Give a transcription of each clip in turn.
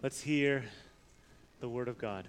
Let's hear the word of God.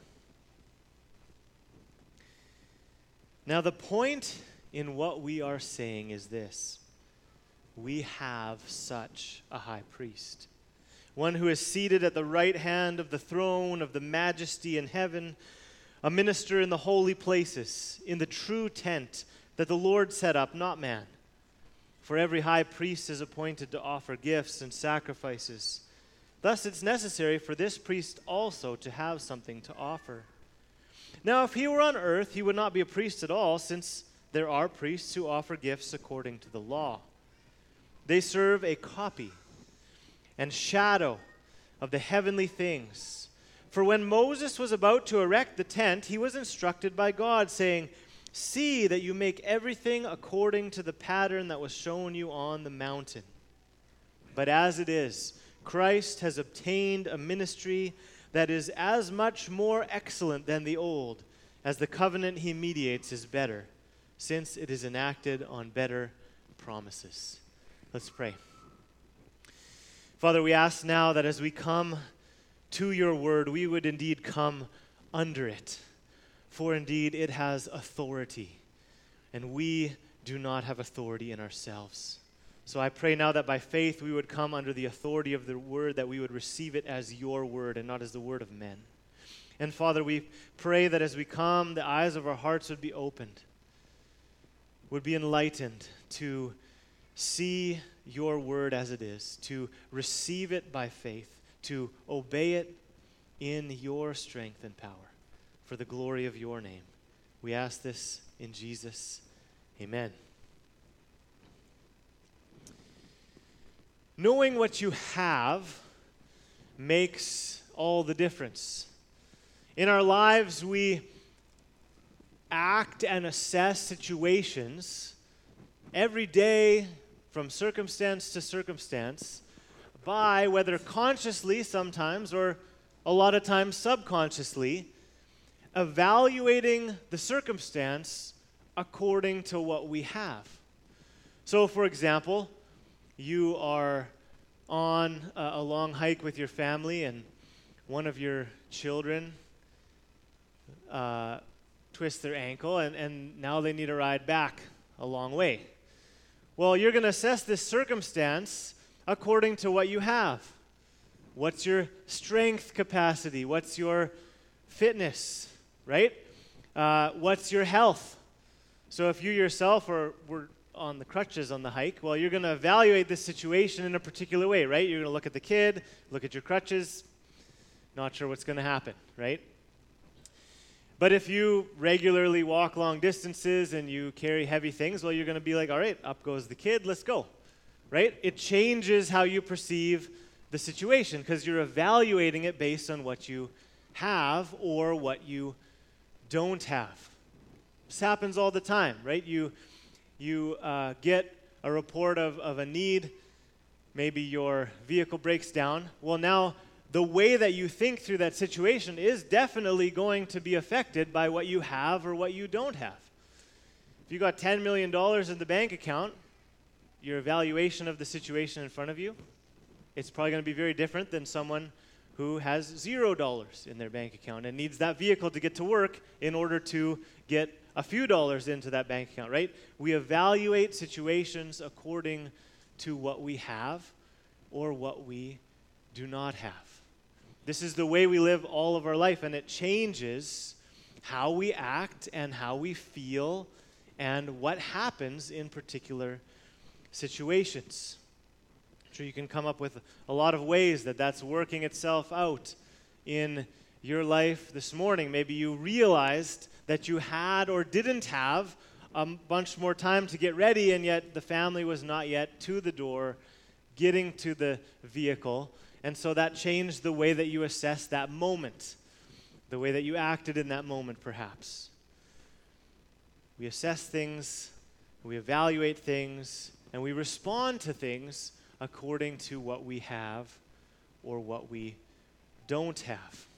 Now, the point in what we are saying is this: we have such a high priest, one who is seated at the right hand of the throne of the majesty in heaven, a minister in the holy places, in the true tent that the Lord set up, not man. For every high priest is appointed to offer gifts and sacrifices. Thus it's necessary for this priest also to have something to offer. Now, if he were on earth, he would not be a priest at all, since there are priests who offer gifts according to the law. They serve a copy and shadow of the heavenly things. For when Moses was about to erect the tent, he was instructed by God, saying, "See that you make everything according to the pattern that was shown you on the mountain." But as it is, Christ has obtained a ministry that is as much more excellent than the old, as the covenant he mediates is better, since it is enacted on better promises. Let's pray. Father, we ask now that as we come to your word, we would indeed come under it. For indeed it has authority, and we do not have authority in ourselves. So I pray now that by faith we would come under the authority of the word, that we would receive it as your word and not as the word of men. And Father, we pray that as we come, the eyes of our hearts would be opened, would be enlightened to see your word as it is, to receive it by faith, to obey it in your strength and power, for the glory of your name. We ask this in Jesus. Amen. Knowing what you have makes all the difference. In our lives, we act and assess situations every day from circumstance to circumstance by, whether consciously sometimes or a lot of times subconsciously, evaluating the circumstance according to what we have. So, for example, you are on a long hike with your family, and one of your children twists their ankle, and now they need a ride back a long way. Well, you're going to assess this circumstance according to what you have. What's your strength capacity? What's your fitness, right? What's your health? So if you yourself were on the crutches on the hike, well, you're going to evaluate this situation in a particular way, right? You're going to look at the kid, look at your crutches, not sure what's going to happen, right? But if you regularly walk long distances and you carry heavy things, well, you're going to be like, all right, up goes the kid, let's go, right? It changes how you perceive the situation because you're evaluating it based on what you have or what you don't have. This happens all the time, right? You get a report of a need, maybe your vehicle breaks down. Well, now the way that you think through that situation is definitely going to be affected by what you have or what you don't have. If you got $10 million in the bank account, your evaluation of the situation in front of you, it's probably going to be very different than someone who has $0 in their bank account and needs that vehicle to get to work in order to get a few dollars into that bank account, right? We evaluate situations according to what we have or what we do not have. This is the way we live all of our life, and it changes how we act and how we feel and what happens in particular situations. I'm sure you can come up with a lot of ways that that's working itself out in your life this morning. Maybe you realized that you had or didn't have a bunch more time to get ready, and yet the family was not yet to the door, getting to the vehicle. And so that changed the way that you assessed that moment, the way that you acted in that moment, perhaps. We assess things, we evaluate things, and we respond to things according to what we have or what we don't have.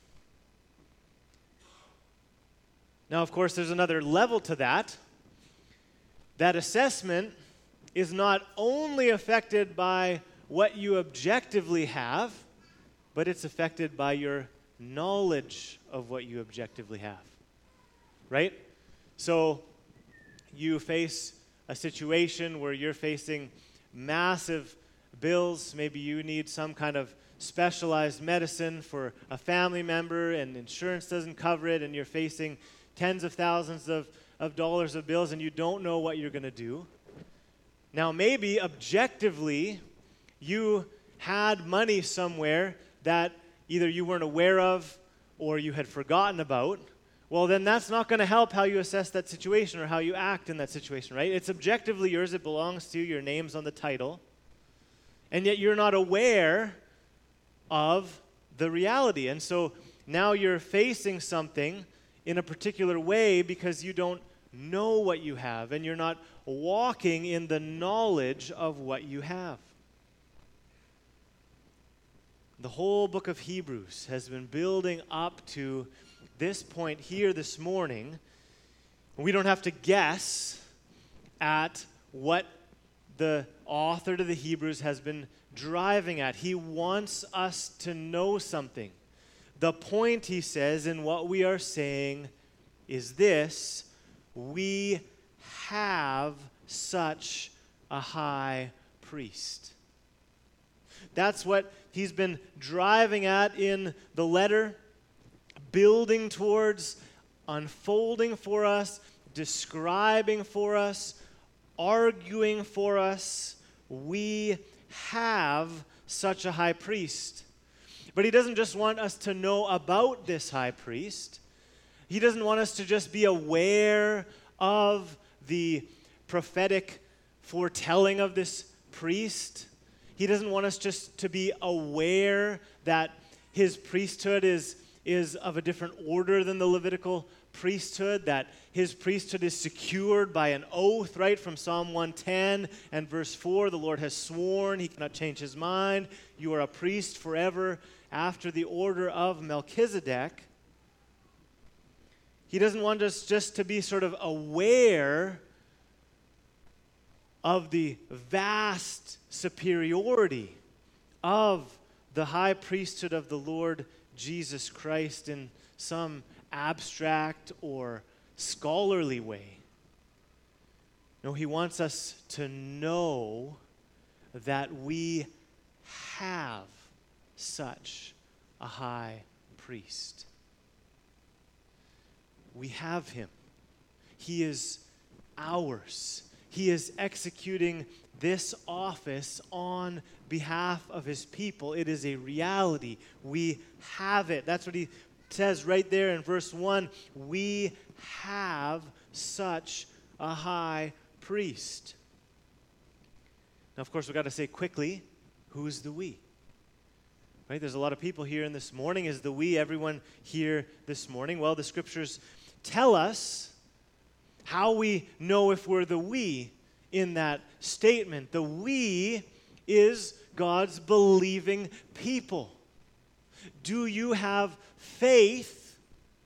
Now, of course, there's another level to that. That assessment is not only affected by what you objectively have, but it's affected by your knowledge of what you objectively have. Right? So you face a situation where you're facing massive bills. Maybe you need some kind of specialized medicine for a family member and insurance doesn't cover it, and you're facing tens of thousands of dollars of bills and you don't know what you're going to do. Now, maybe objectively, you had money somewhere that either you weren't aware of or you had forgotten about. Well, then that's not going to help how you assess that situation or how you act in that situation, right? It's objectively yours. It belongs to you. Your name's on the title. And yet you're not aware of the reality. And so now you're facing something in a particular way because you don't know what you have and you're not walking in the knowledge of what you have. The whole book of Hebrews has been building up to this point here this morning. We don't have to guess at what the author to the Hebrews has been driving at. He wants us to know something. The point, he says, in what we are saying is this: we have such a high priest. That's what he's been driving at in the letter, building towards, unfolding for us, describing for us, arguing for us. We have such a high priest. But he doesn't just want us to know about this high priest. He doesn't want us to just be aware of the prophetic foretelling of this priest. He doesn't want us just to be aware that his priesthood is of a different order than the Levitical priesthood, that his priesthood is secured by an oath, right, from Psalm 110 and verse 4. The Lord has sworn, he cannot change his mind. You are a priest forever after the order of Melchizedek. He doesn't want us just to be sort of aware of the vast superiority of the high priesthood of the Lord Jesus Christ in some abstract or scholarly way. No, he wants us to know that we have such a high priest. We have him. He is ours. He is executing this office on behalf of his people. It is a reality. We have it. That's what he says right there in verse 1. We have such a high priest. Now, of course, we've got to say quickly, who's the we? Right? There's a lot of people here in this morning. Is the we everyone here this morning? Well, the scriptures tell us how we know if we're the we in that statement. The we is God's believing people. Do you have faith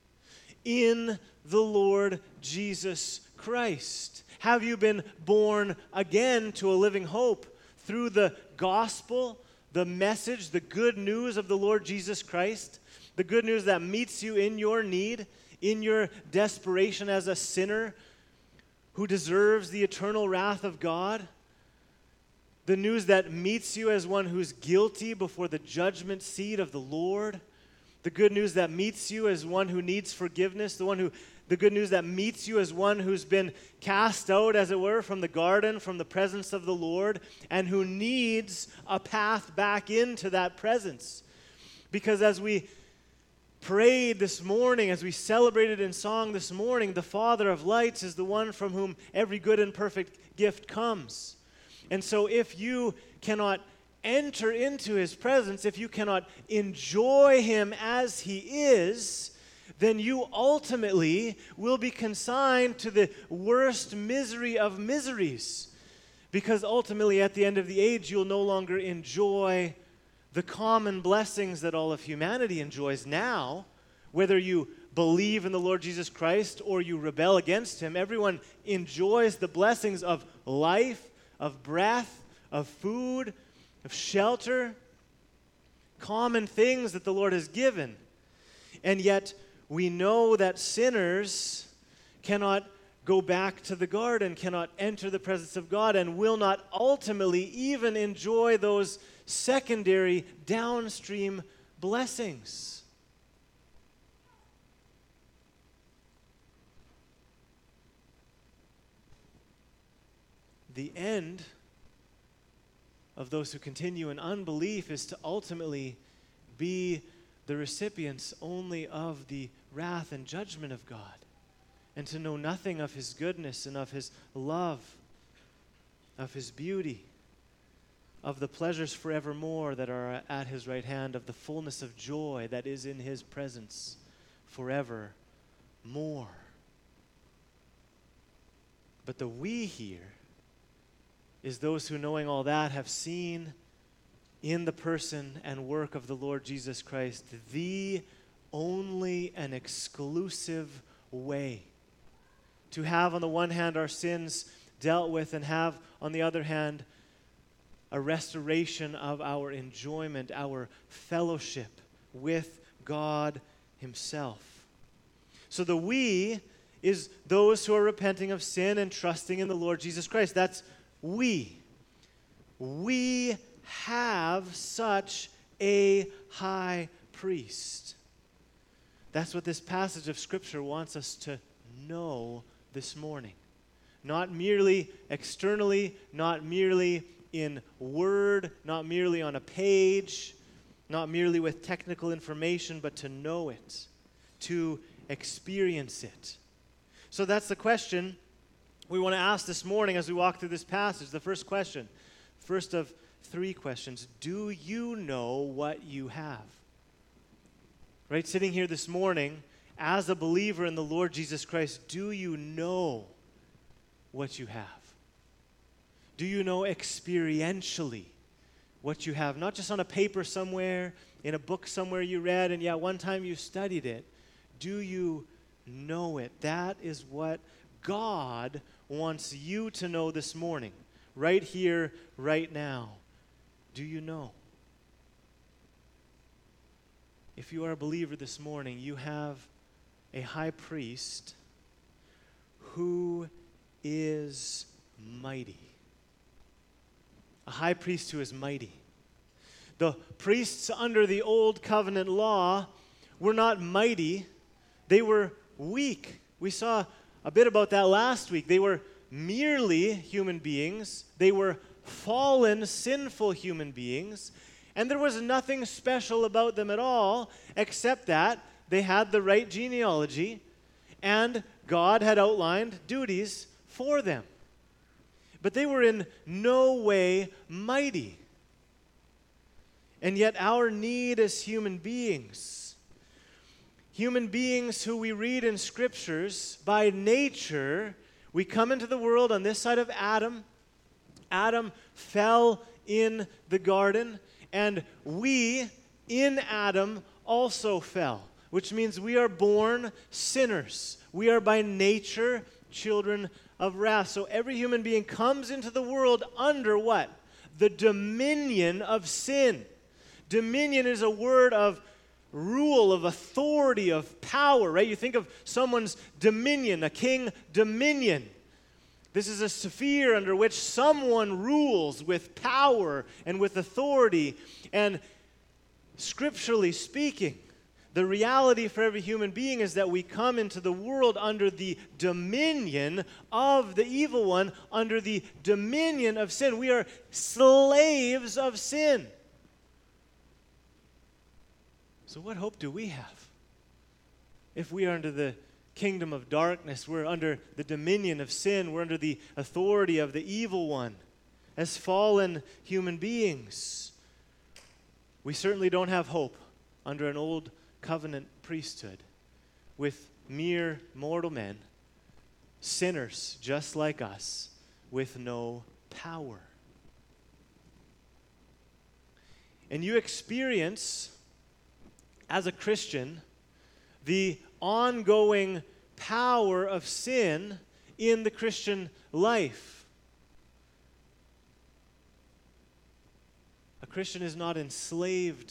in the Lord Jesus Christ? Have you been born again to a living hope through the gospel, the message, the good news of the Lord Jesus Christ? The good news that meets you in your need, in your desperation as a sinner who deserves the eternal wrath of God. The news that meets you as one who's guilty before the judgment seat of the Lord. The good news that meets you as one who needs forgiveness. The good news that meets you as one who's been cast out, as it were, from the garden, from the presence of the Lord, and who needs a path back into that presence. Because as we prayed this morning, as we celebrated in song this morning, the Father of lights is the one from whom every good and perfect gift comes. And so if you cannot enter into his presence, if you cannot enjoy him as he is, then you ultimately will be consigned to the worst misery of miseries. Because ultimately, at the end of the age, you'll no longer enjoy the common blessings that all of humanity enjoys now. Whether you believe in the Lord Jesus Christ or you rebel against him, everyone enjoys the blessings of life, of breath, of food, of shelter. common things that the Lord has given. And yet we know that sinners cannot go back to the garden, cannot enter the presence of God, and will not ultimately even enjoy those secondary downstream blessings. The end of those who continue in unbelief is to ultimately be the recipients only of the wrath and judgment of God, and to know nothing of His goodness and of His love, of His beauty, of the pleasures forevermore that are at His right hand, of the fullness of joy that is in His presence forevermore. But the we here is those who, knowing all that, have seen in the person and work of the Lord Jesus Christ the only and exclusive way to have, on the one hand, our sins dealt with, and have, on the other hand, a restoration of our enjoyment, our fellowship with God Himself. So the we is those who are repenting of sin and trusting in the Lord Jesus Christ. That's we. We have such a high priest. That's what this passage of Scripture wants us to know this morning. Not merely externally, not merely in word, not merely on a page, not merely with technical information, but to know it, to experience it. So that's the question we want to ask this morning as we walk through this passage. The first question, first of three questions: do you know what you have? Right, sitting here this morning as a believer in the Lord Jesus Christ, do you know what you have? Do you know experientially what you have? Not just on a paper somewhere, in a book somewhere you read, and one time you studied it. Do you know it? That is what God wants you to know this morning, right here, right now. Do you know? If you are a believer this morning, you have a high priest who is mighty. A high priest who is mighty. The priests under the old covenant law were not mighty, they were weak. We saw a bit about that last week. They were merely human beings. They were fallen, sinful human beings. And there was nothing special about them at all, except that they had the right genealogy, and God had outlined duties for them. But they were in no way mighty. And yet our need as human beings who we read in Scriptures, by nature, we come into the world on this side of Adam. Adam fell in the garden, and we, in Adam, also fell, which means we are born sinners. We are by nature children of wrath. So every human being comes into the world under what? The dominion of sin. Dominion is a word of rule, of authority, of power, right? You think of someone's dominion, a king dominion. This is a sphere under which someone rules with power and with authority. And scripturally speaking, the reality for every human being is that we come into the world under the dominion of the evil one, under the dominion of sin. We are slaves of sin. So what hope do we have? If we are under the kingdom of darkness, we're under the dominion of sin, we're under the authority of the evil one. As fallen human beings, we certainly don't have hope under an old covenant priesthood with mere mortal men, sinners just like us, with no power. And you experience, as a Christian, the ongoing power of sin in the Christian life. A Christian is not enslaved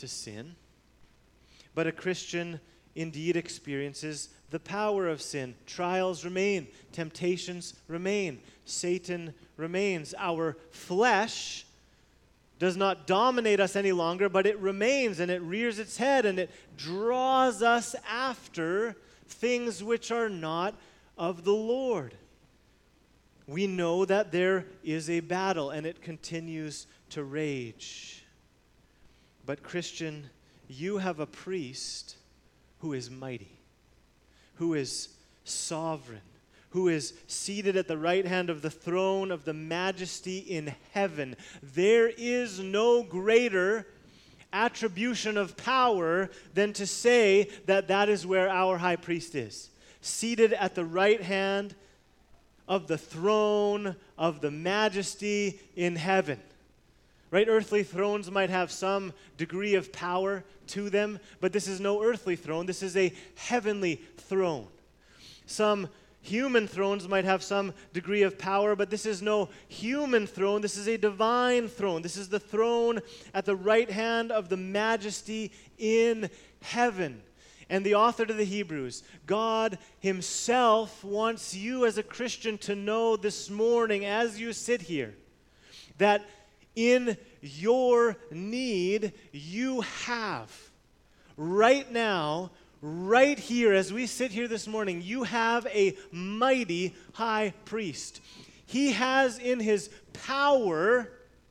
to sin. But a Christian indeed experiences the power of sin. Trials remain, temptations remain, Satan remains. Our flesh does not dominate us any longer, but it remains and it rears its head and it draws us after things which are not of the Lord. We know that there is a battle and it continues to rage. But Christian, you have a priest who is mighty, who is sovereign, who is seated at the right hand of the throne of the majesty in heaven. There is no greater attribution of power than to say that that is where our high priest is, seated at the right hand of the throne of the majesty in heaven. Right? Earthly thrones might have some degree of power to them, but this is no earthly throne. This is a heavenly throne. Some human thrones might have some degree of power, but this is no human throne. This is a divine throne. This is the throne at the right hand of the majesty in heaven. And the author to the Hebrews, God himself wants you as a Christian to know this morning as you sit here that in your need you have right now, right here, as we sit here this morning, you have a mighty high priest. He has in his power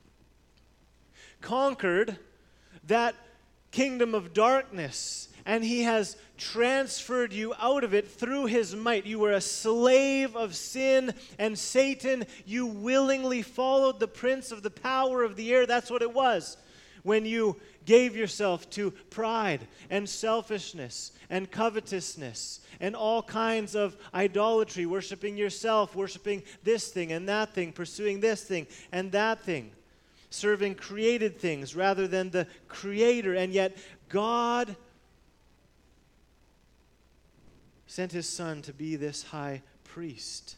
conquered that kingdom of darkness, and he has transferred you out of it through his might. You were a slave of sin and Satan. You willingly followed the prince of the power of the air. That's what it was when you gave yourself to pride and selfishness and covetousness and all kinds of idolatry, worshiping yourself, worshiping this thing and that thing, pursuing this thing and that thing, serving created things rather than the Creator. And yet God sent his Son to be this high priest,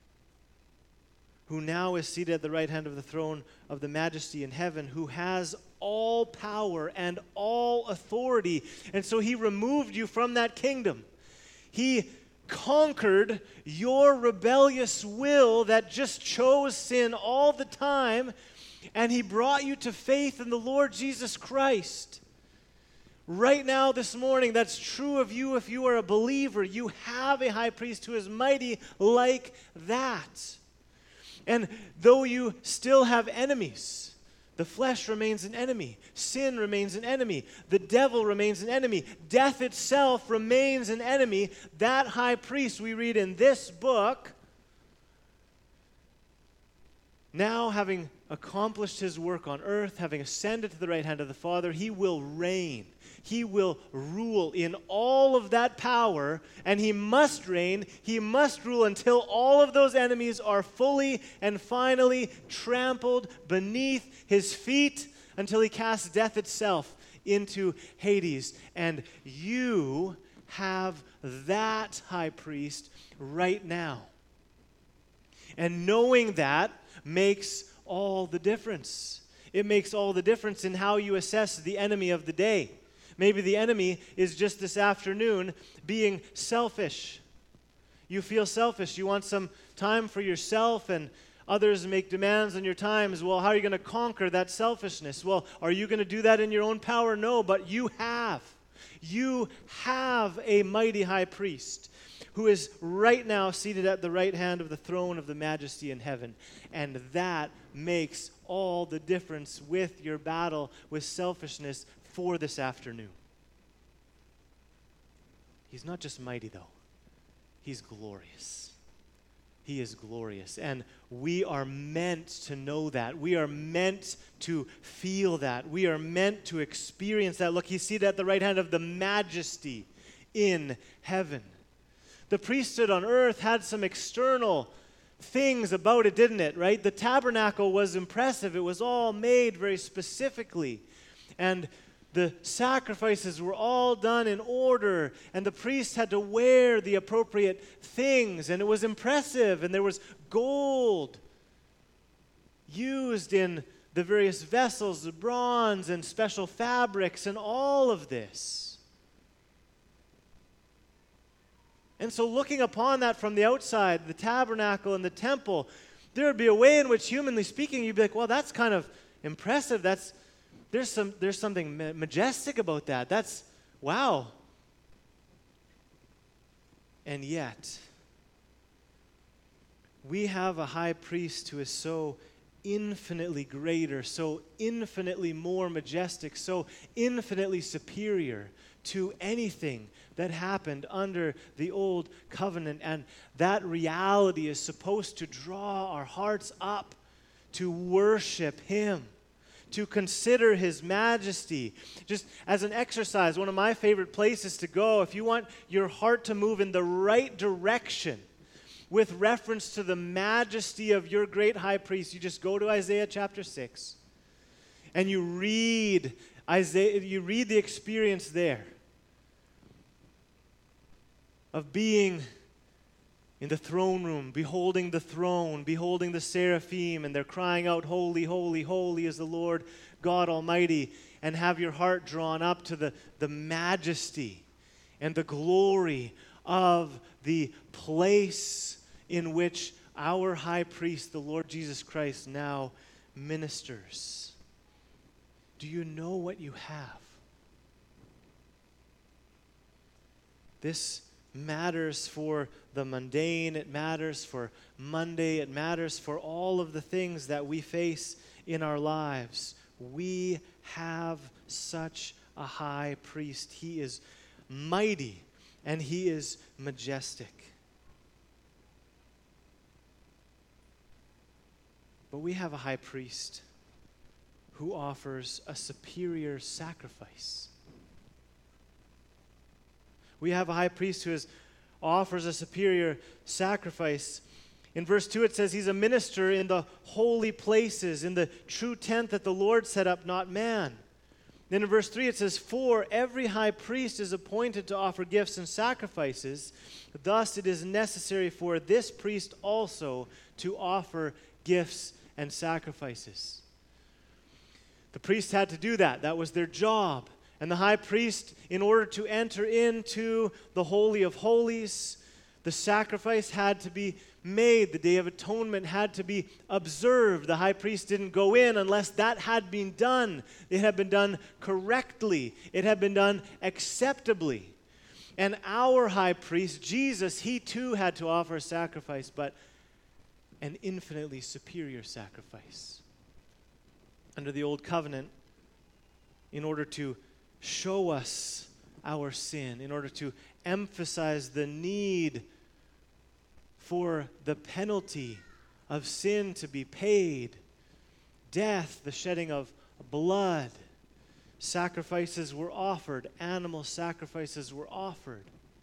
who now is seated at the right hand of the throne of the majesty in heaven, who has all power and all authority. And so he removed you from that kingdom. He conquered your rebellious will that just chose sin all the time, and he brought you to faith in the Lord Jesus Christ. Right now, this morning, that's true of you if you are a believer. You have a high priest who is mighty like that. And though you still have enemies, the flesh remains an enemy. Sin remains an enemy. The devil remains an enemy. Death itself remains an enemy. That high priest we read in this book, now having accomplished his work on earth, having ascended to the right hand of the Father, he will reign. He will rule in all of that power, and he must reign, he must rule until all of those enemies are fully and finally trampled beneath his feet, until he casts death itself into Hades. And you have that high priest right now. And knowing that makes all the difference. It makes all the difference in how you assess the enemy of the day. Maybe the enemy is just this afternoon being selfish. You feel selfish. You want some time for yourself, and others make demands on your time. Well, how are you going to conquer that selfishness? Well, are you going to do that in your own power? No, but you have. You have a mighty high priest who is right now seated at the right hand of the throne of the majesty in heaven. And that makes all the difference with your battle with selfishness for this afternoon. He's not just mighty, though. He's glorious. He is glorious. And we are meant to know that. We are meant to feel that. We are meant to experience that. Look, he's seated at the right hand of the majesty in heaven. The priesthood on earth had some external things about it, didn't it, right? The tabernacle was impressive. It was all made very specifically. And the sacrifices were all done in order, and the priests had to wear the appropriate things, and it was impressive, and there was gold used in the various vessels, the bronze and special fabrics and all of this. And so looking upon that from the outside, the tabernacle and the temple, there would be a way in which, humanly speaking, you'd be like, well, that's kind of impressive. There's something majestic about that. That's, wow. And yet, we have a high priest who is so infinitely greater, so infinitely more majestic, so infinitely superior to anything that happened under the old covenant. And that reality is supposed to draw our hearts up to worship him, to consider his majesty. Just as an exercise, one of my favorite places to go, if you want your heart to move in the right direction with reference to the majesty of your great high priest, you just go to Isaiah chapter 6 and you read Isaiah, you read the experience there of being in the throne room, beholding the throne, beholding the seraphim, and they're crying out, holy, holy, holy is the Lord God Almighty, and have your heart drawn up to the majesty and the glory of the place in which our high priest, the Lord Jesus Christ, now ministers. Do you know what you have? This matters for the mundane, it matters for Monday, it matters for all of the things that we face in our lives. We have such a high priest. He is mighty and he is majestic. But we have a high priest who offers a superior sacrifice. We have a high priest who offers a superior sacrifice. In verse 2 it says he's a minister in the holy places, in the true tent that the Lord set up, not man. Then in verse 3 it says, for every high priest is appointed to offer gifts and sacrifices. Thus it is necessary for this priest also to offer gifts and sacrifices. The priests had to do that. That was their job. And the high priest, in order to enter into the Holy of Holies, the sacrifice had to be made. The Day of Atonement had to be observed. The high priest didn't go in unless that had been done. It had been done correctly. It had been done acceptably. And our high priest, Jesus, he too had to offer a sacrifice, but an infinitely superior sacrifice. Under the Old Covenant, in order to show us our sin, in order to emphasize the need for the penalty of sin to be paid, death, the shedding of blood, sacrifices were offered, animal sacrifices were offered.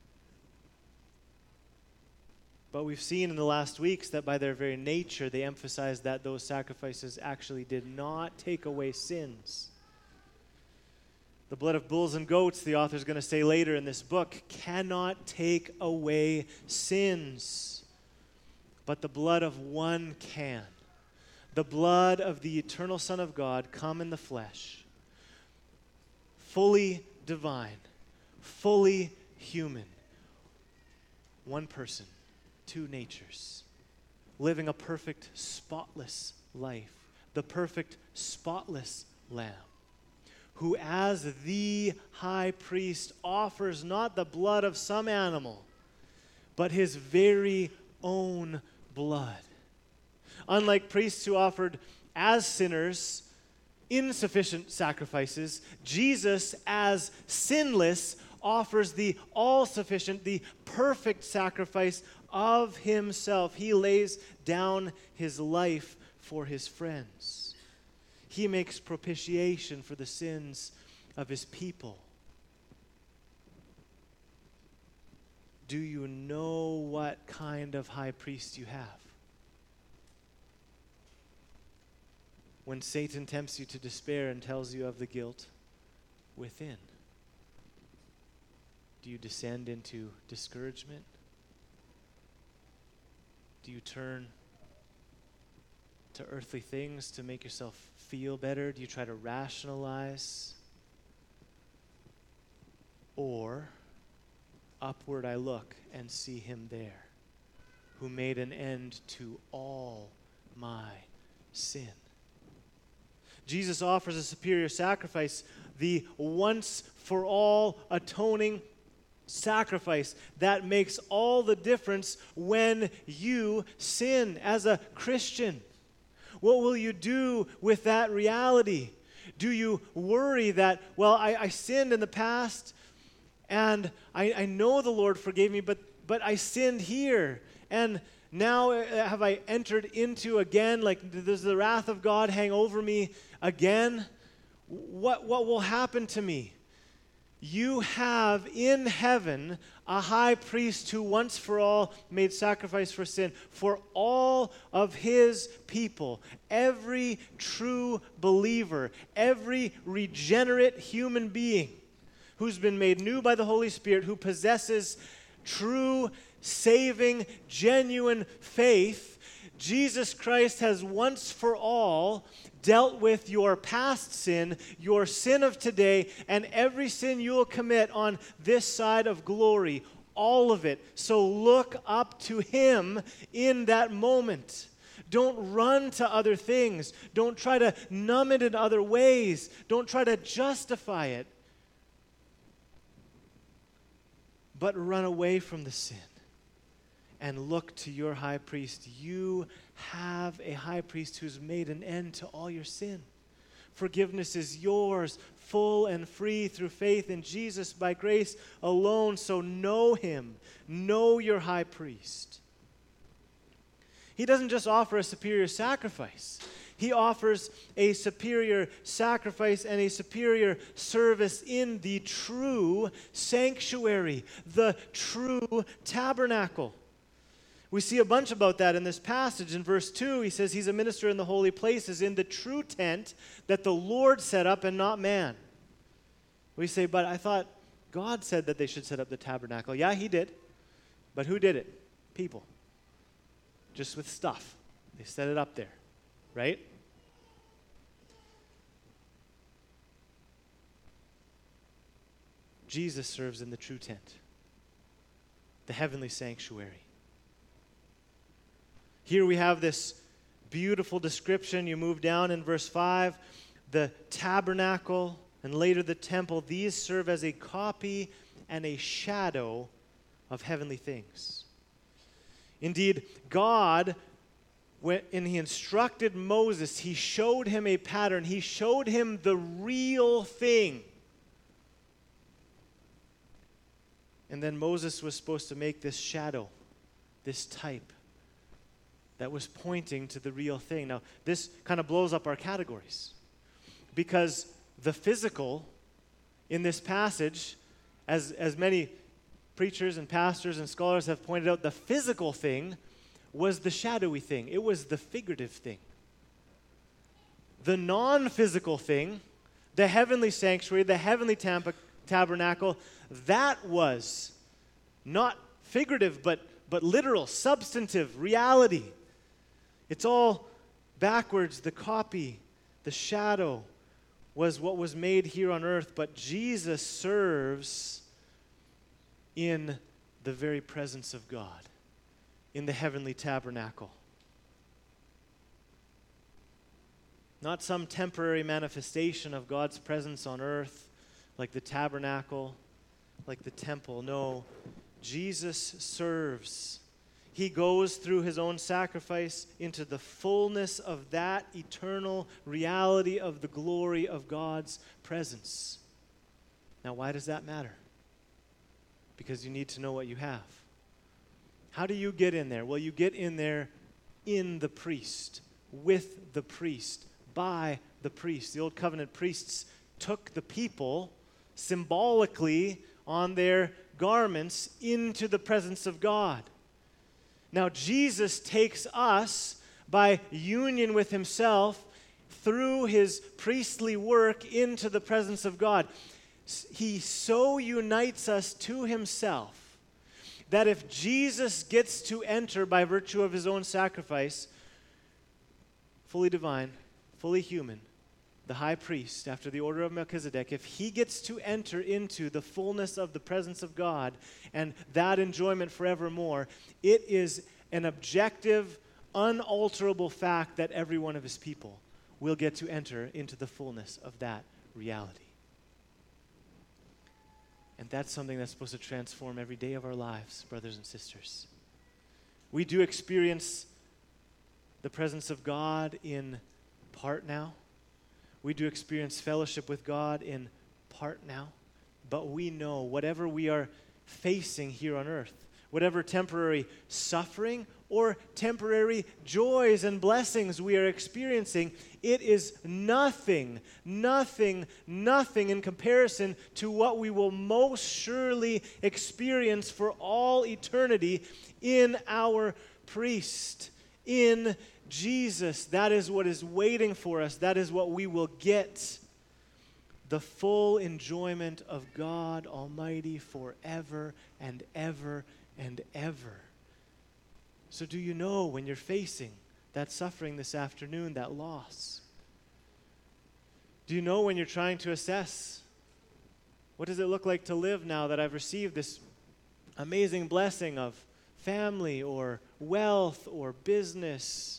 But we've seen in the last weeks that by their very nature, they emphasize that those sacrifices actually did not take away sins. The blood of bulls and goats, the author's going to say later in this book, cannot take away sins. But the blood of one can. The blood of the eternal Son of God come in the flesh. Fully divine. Fully human. One person. Two natures. Living a perfect, spotless life. The perfect, spotless Lamb, who as the high priest offers not the blood of some animal, but his very own blood. Unlike priests who offered as sinners insufficient sacrifices, Jesus as sinless offers the all-sufficient, the perfect sacrifice of himself. He lays down his life for his friends. He makes propitiation for the sins of his people. Do you know what kind of high priest you have? When Satan tempts you to despair and tells you of the guilt within, do you descend into discouragement? Do you turn to earthly things to make yourself feel better? Do you try to rationalize? Or upward I look and see him there, who made an end to all my sin. Jesus offers a superior sacrifice, the once for all atoning sacrifice that makes all the difference when you sin as a Christian. What will you do with that reality? Do you worry that, well, I sinned in the past and I know the Lord forgave me, but I sinned here, and now have I entered into again, like does the wrath of God hang over me again? What will happen to me? You have in heaven a high priest who once for all made sacrifice for sin for all of his people. Every true believer, every regenerate human being who's been made new by the Holy Spirit, who possesses true, saving, genuine faith, Jesus Christ has once for all dealt with your past sin, your sin of today, and every sin you will commit on this side of glory. All of it. So look up to him in that moment. Don't run to other things. Don't try to numb it in other ways. Don't try to justify it. But run away from the sin and look to your high priest. You have a high priest who's made an end to all your sin. Forgiveness is yours, full and free through faith in Jesus by grace alone. So know him. Know your high priest. He doesn't just offer a superior sacrifice. He offers a superior sacrifice and a superior service in the true sanctuary, the true tabernacle. We see a bunch about that in this passage. In verse 2, he says he's a minister in the holy places, in the true tent that the Lord set up and not man. We say, but I thought God said that they should set up the tabernacle. Yeah, he did. But who did it? People. Just with stuff. They set it up there. Right? Jesus serves in the true tent, the heavenly sanctuary. Here we have this beautiful description. You move down in verse 5, the tabernacle and later the temple, these serve as a copy and a shadow of heavenly things. Indeed, God, when he instructed Moses, he showed him a pattern. He showed him the real thing. And then Moses was supposed to make this shadow, this type, that was pointing to the real thing. Now, this kind of blows up our categories, because the physical in this passage, as many preachers and pastors and scholars have pointed out, the physical thing was the shadowy thing. It was the figurative thing. The non-physical thing, the heavenly sanctuary, the heavenly tabernacle, that was not figurative, but literal, substantive reality. It's all backwards. The copy, the shadow, was what was made here on earth, but Jesus serves in the very presence of God, in the heavenly tabernacle. Not some temporary manifestation of God's presence on earth, like the tabernacle, like the temple. No, Jesus serves. He goes through his own sacrifice into the fullness of that eternal reality of the glory of God's presence. Now, why does that matter? Because you need to know what you have. How do you get in there? Well, you get in there in the priest, with the priest, by the priest. The Old Covenant priests took the people symbolically on their garments into the presence of God. Now, Jesus takes us by union with himself through his priestly work into the presence of God. He so unites us to himself that if Jesus gets to enter by virtue of his own sacrifice, fully divine, fully human, the high priest after the order of Melchizedek, if he gets to enter into the fullness of the presence of God and that enjoyment forevermore, it is an objective, unalterable fact that every one of his people will get to enter into the fullness of that reality. And that's something that's supposed to transform every day of our lives, brothers and sisters. We do experience the presence of God in part now. We do experience fellowship with God in part now. But we know whatever we are facing here on earth, whatever temporary suffering or temporary joys and blessings we are experiencing, it is nothing in comparison to what we will most surely experience for all eternity in our priest, in Jesus. That is what is waiting for us. That is what we will get. The full enjoyment of God Almighty forever and ever and ever. So do you know when you're facing that suffering this afternoon, that loss? Do you know when you're trying to assess, what does it look like to live now that I've received this amazing blessing of family or wealth or business?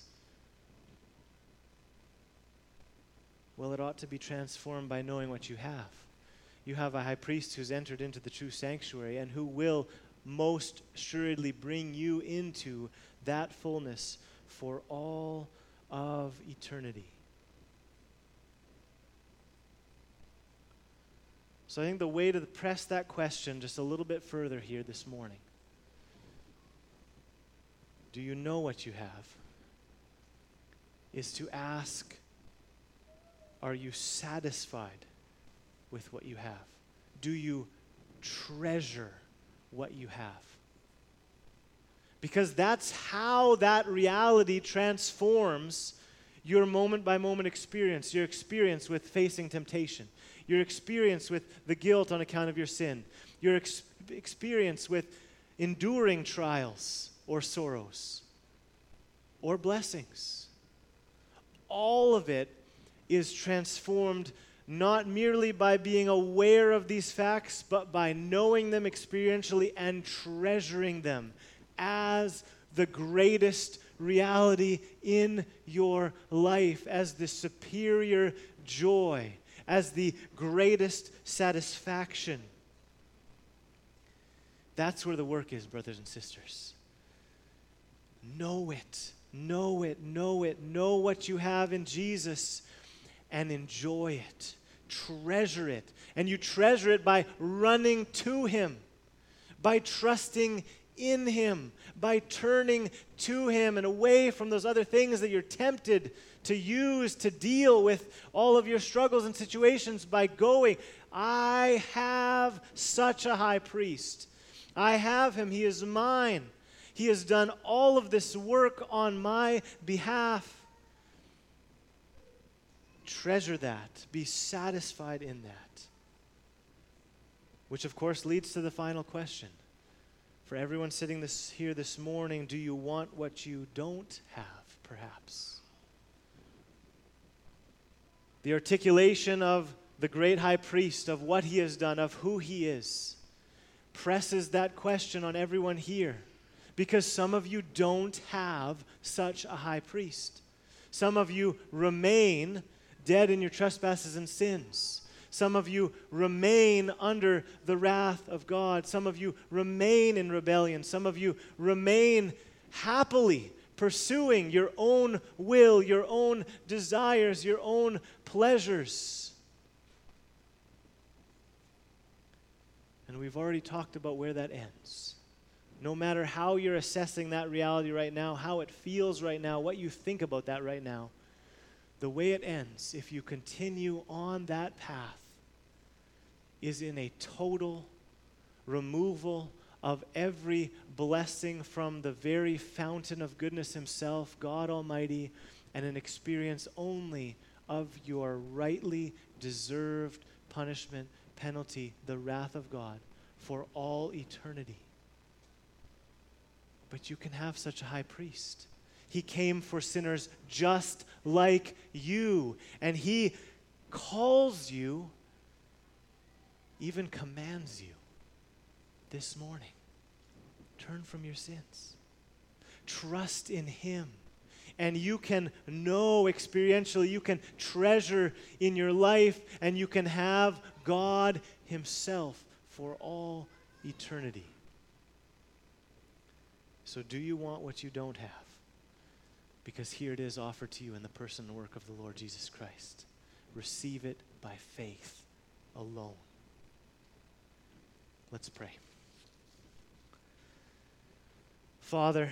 Well, it ought to be transformed by knowing what you have. You have a high priest who's entered into the true sanctuary and who will most assuredly bring you into that fullness for all of eternity. So I think the way to press that question just a little bit further here this morning, do you know what you have? Is to ask, are you satisfied with what you have? Do you treasure what you have? Because that's how that reality transforms your moment-by-moment experience, your experience with facing temptation, your experience with the guilt on account of your sin, your experience with enduring trials or sorrows or blessings. All of it is transformed not merely by being aware of these facts, but by knowing them experientially and treasuring them as the greatest reality in your life, as the superior joy, as the greatest satisfaction. That's where the work is, brothers and sisters. Know it, know it, know it. Know what you have in Jesus and enjoy it. Treasure it. And you treasure it by running to Him, by trusting in Him, by turning to Him and away from those other things that you're tempted to use to deal with all of your struggles and situations, by going, I have such a high priest. I have Him. He is mine. He has done all of this work on my behalf. Treasure that. Be satisfied in that. Which, of course, leads to the final question. For everyone sitting here this morning, do you want what you don't have, perhaps? The articulation of the great high priest, of what he has done, of who he is, presses that question on everyone here. Because some of you don't have such a high priest. Some of you remain dead in your trespasses and sins. Some of you remain under the wrath of God. Some of you remain in rebellion. Some of you remain happily pursuing your own will, your own desires, your own pleasures. And we've already talked about where that ends. No matter how you're assessing that reality right now, how it feels right now, what you think about that right now, the way it ends, if you continue on that path, is in a total removal of every blessing from the very fountain of goodness Himself, God Almighty, and an experience only of your rightly deserved punishment, penalty, the wrath of God for all eternity. But you can have such a high priest. He came for sinners just like you. And he calls you, even commands you this morning. Turn from your sins. Trust in him. And you can know experientially, you can treasure in your life, and you can have God himself for all eternity. So do you want what you don't have? Because here it is offered to you in the person and work of the Lord Jesus Christ. Receive it by faith alone. Let's pray. Father,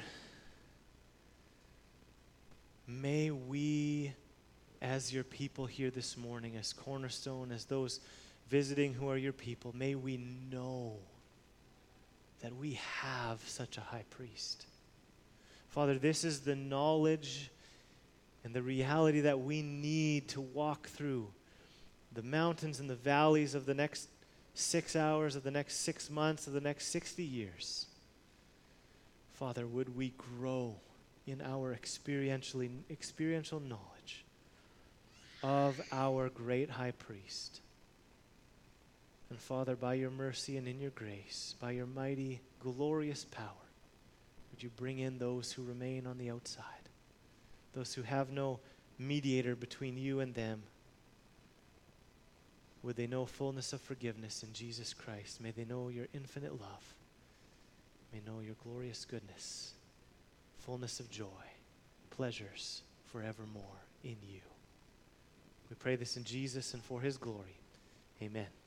may we, as your people here this morning, as Cornerstone, as those visiting who are your people, may we know that we have such a high priest. Father, this is the knowledge and the reality that we need to walk through the mountains and the valleys of the next 6 hours, of the next 6 months, of the next 60 years. Father, would we grow in our experiential knowledge of our great high priest. And Father, by your mercy and in your grace, by your mighty, glorious power, would you bring in those who remain on the outside, those who have no mediator between you and them. Would they know fullness of forgiveness in Jesus Christ? May they know your infinite love. May know your glorious goodness, fullness of joy, pleasures forevermore in you. We pray this in Jesus and for his glory. Amen.